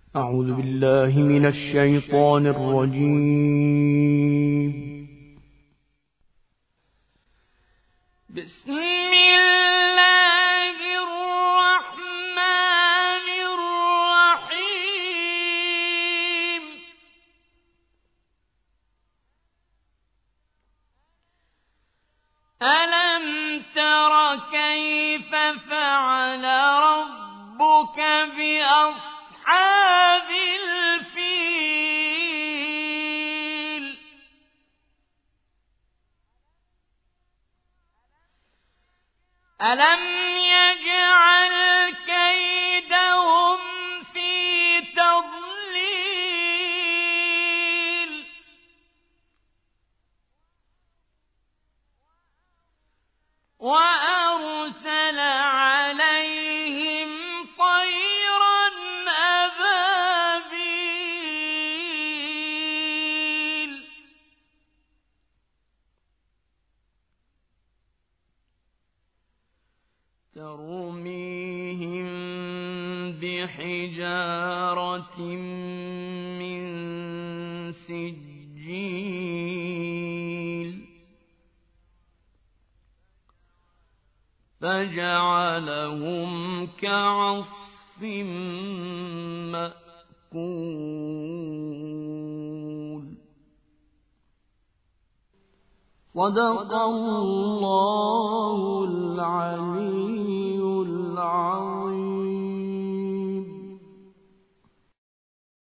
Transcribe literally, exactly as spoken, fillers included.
أعوذ بالله من الشيطان الرجيم. بسم الله الرحمن الرحيم. ألم تر كيف فعل ربك بأصحاب الفيل؟ ألم يجعل كيدهم في تضليل؟ وأرسل عليهم طيرا أبابيل ترميهم بحجارة من سجيل فجعلهم كعصف مأكول. صدق الله العلي العظيم.